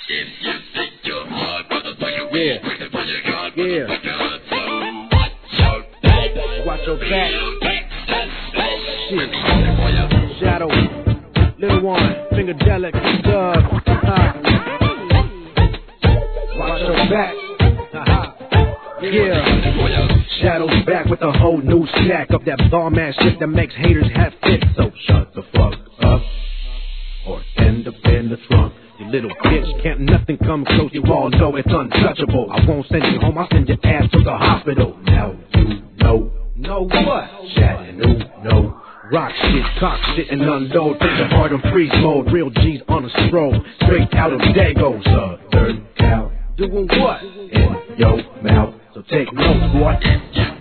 Watch your back. Shit. Shadow. Lil One. Fingerdelic. Watch your back. Yeah. Shadow's back with a whole new stack of that bomb ass shit that makes haters have fits. So shut the fuck up or end up in the trunk. You little bitch, can't nothing come close. You all know it's untouchable. I won't send you home, I'll send your ass to the hospital. Now you know what? Chattanooga, rock shit, cock shit, and unload. Take the heart on freeze mode. Real G's on a stroll, straight out of Dago. Southern Cal, doing what? In your mouth. So take notes, boy.